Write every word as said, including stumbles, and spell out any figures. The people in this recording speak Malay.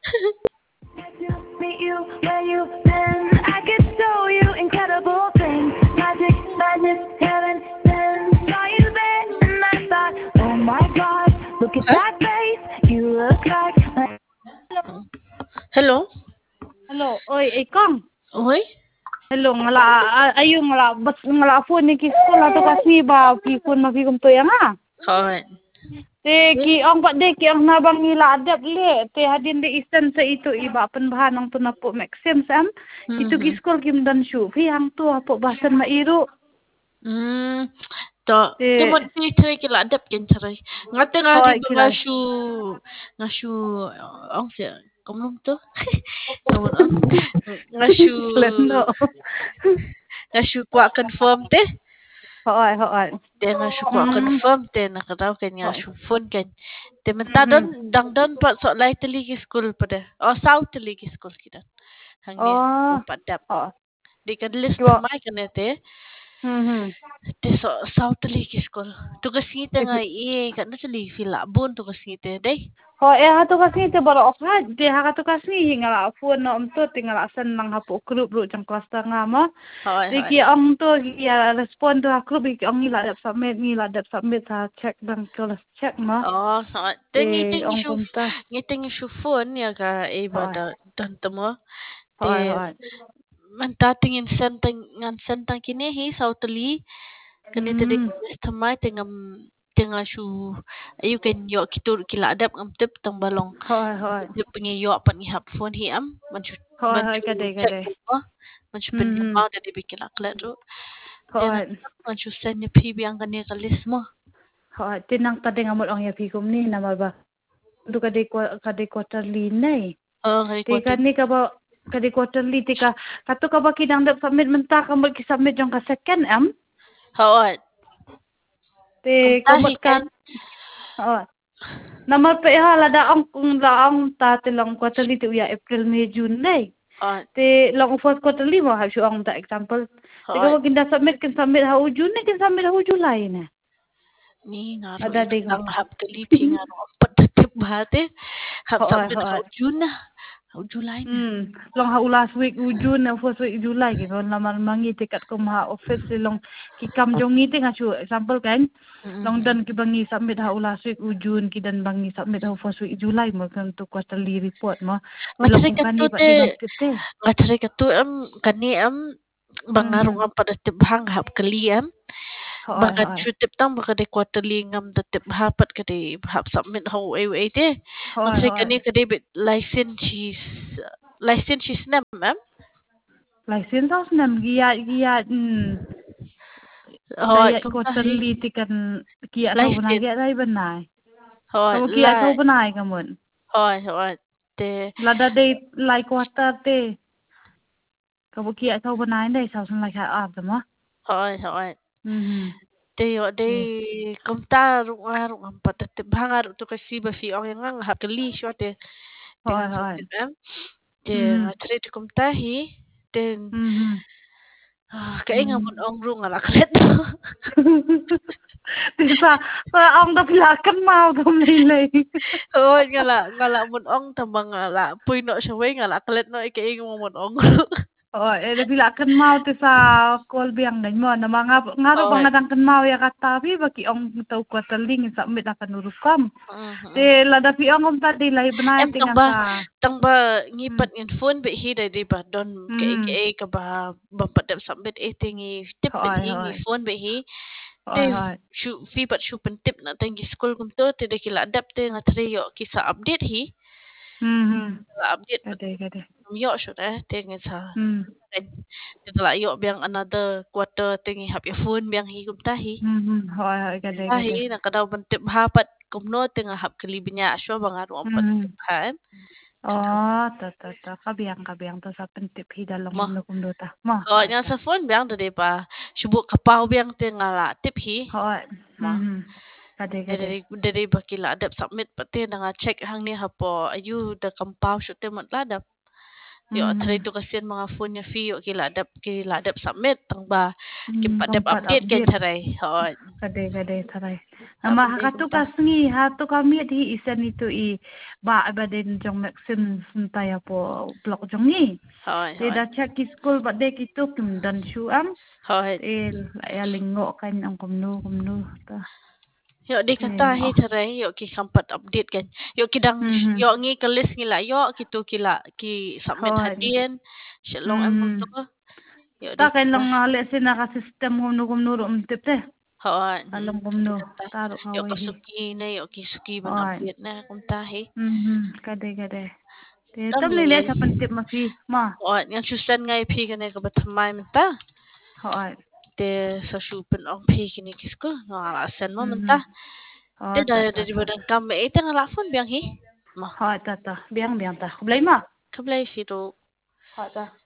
Meet you where you've been. I could show you incredible things. Magic, madness, heaven, then saw you there, and I thought, oh my God, look at that face. You look like. Hello? Hello, oi, ikang. Oi? Hello, ngala ayu ngala bas ngala phone ni ki school ato kasi ba ki phone ma ki kum to yang ha. Alright. Te ki ang ba de ki ang nabang nila adap le te hadin de isen sa ito iba penbahan ang to na po maxim sam. Itu ki school kim dan shu fi ang to apo bahasan mairu. Hmm. To, Te to mo ti tray kila adap kin tray. Ngate nga di hoy ba nga kilala. shu nga shu ang siya kumlum to. Naman ang nga shu Lendo. nga shu kwa confirm te. Hoy hoy. Te nga shu kwa Hmm. confirm te nakadaw ken nga Hoy. shu phone ken. Te menta don dang don pa so lai tali ki school pa de. Oh south tali ki school kita. Hang ni Oh. padap. Oh. Di kan list Kiwa. mai kan te. Hmm hmm. Te so south tali ki school. Tugas kita nga i kan tali fila bun tugas kita deh. Ho eh ha to kasi te baro okha de ha to kasi ngala phone no umto tingala san nang hapo group ru jang kelas tanga ma Hoi de hoi. ki ang to ya respond to group ki ang ngila dap submit ngila dap submit ha check bang kelas check ma Oh, hoi. Te de ngiting ong isu kumta ngiting isu phone ya ka iba hoi da dan temo. Te hoi hoi menta tingin sentang ngan sentang kini hi south tali. Kani tadi hmm tamai tengam tengah shu ayu kan yo kitur kila adap ngam tip tang balong hoi hoi dia pengi yo pan ihap phone hi am manchu hoi hoi manchu kade check kade mo manchu pen hmm yo hmm ma dari bikin aklat ru tena hoi manchu sen ni phi biang kan ni kalis mo hoi tinang tade ngamot ong ya pi kum ni nama ba tu kade ko kade quarterly nei oh hari te kuatin kan ni ka ba kade quarterly te ka katu ka ba kidang dap submit menta ka ba ki submit jong ka second am hawat te kumtahi kamot kan kat oh namar pe ha la da ang kung la ang ta te long quarterly te ya April May June nei oh te long fourth quarterly mo ha shu ang da example te ka hawat ba kinda submit kin submit ha u June ne kin submit ha u July ne ni ngaro ada ito de ko lang hap kali phi ngaro ampat tip bahate hap hoi sabit hoi hau jun na hau julai na Hmm, long ha u last week u June na first week July ke kon lamar mangi te kat ko ma office te long ki kam jong ni te nga shu example kan long dan ki bangi submit ha u last week u June ki dan bangi submit ha u first week July mo kan to quarterly report mo te long Ngatri kung katu kani ba te di bang tip te ngatri katu am kani am bangarong Mhm. am pada tip hang hap kali am Hoi, bagan hoi. chu tip tang baka de quarterly ngam da tip hapat kade hap submit ho ai ai te Hoi, ngatri hoi. kani kade bit license cheese license cheese nam am License house nam giat giat hmm. hoi Dayat kum ko tahi terli tikan kiat thau bana license giat dai benai. hoi Kamu kiat lai thau benai kamun. hoi hoi te Lada dai lai quarter te. Kamu kiat thau benai dai sau san lai kha ap dama. hoi hoi Mhm. te yo de Eh. kum ta ru ngaru am pada tip hang aru tu kasi ba fi ong yang hap kali shwa te Hoi, dengan hoi. sakit am te Mhm. ngatri te kum tahi ten Mhm. ah kainga Hmm. mun ong ru ngala kret Tisa, sa ang da pilakan mau dum lai lai. Ôi, ngala ngala mun ong tambang ngala puino siya way ngala klet no ikainga mo mun ong ru Oh, eh da pilakan mau tisa kol biang dan mo na mga ngaro bang Ôi, ngadang kan mau ya kata bi baki ong tau ko terling sa mit akan urukam. Te mhm. lada pi ong tadi lai benai Em tang tinga ba sa. tang ba Hmm. ngipat ngin phone be hi dai di ba don ke ke Hmm. ka ba bampat dam sambit e tingi tip be Hoi hi ngi hoi. phone be hi te Hoi hoi. shu fi pat shu pen tip na tangi school kum to te de kila adap te ngatri yo kisa update hi Hmm. Hmm. la update pat Kade kade. yo shu da te ngi sa Hmm. kan te la yo biang another quarter tingi hap ya phone biang hi kum ta hi Hmm. Hmm. Hoi hoi kade kade. Tahi nakadaw bantip hapat kumno tinga hap kalibinya aswa bangaro ampat Hmm. han Oh, ta ta ta kabiang kabiang ta sa pentip hidalong mo kumdo kumdo ta. Mo, oh hoi nya ta. sa phone biang de pa subuk kapau biang tinga la tip hi Hoi. mo Hmm. Hmm. Kade kade. dari dari bakila adap submit pati nga check hang ni hapo ayu da kampau shote mat ladap Yo try tu kasihan mga phone niya fee yo kiladap kiladap submit tang ba kimpat dap Tempat update kan update. taray. Hot. Kade kade taray. Apa Nama ni hakatu kumta? kasngi hatu kami di isen itu i ba abaden jong maxim suntaya po blok jong ni. Hot. Te da check ki school ba de kitu kim dan shu am. Hot. Te ya lingo kan ang kumnu kumnu ta. Yo di kata hi taray yo ki kampat update kan. Yo kidang yo ngi kelis ngila yo kitu kila ki submit hadien. Shalong among to. Yo di Ta kan lang ale sina ka system kumnu kumnu rum tip te. Hot. Alam kumnu taru Yo kawai. kasuki na yo kisuki bang update na kumta hi. Mhm kade kade. Te tam lele sa pantip mafi ma. Hot. Yang susan ngay pi kan ka batamay menta. Hot. Te sa shupen ang pi kini kisko. Ngalasan mo menta. Te da da di badang kam e tang lafon biang hi. Ma. Hot ta ta biang biang ta. Blay ma. Kablay siro. Hot ta.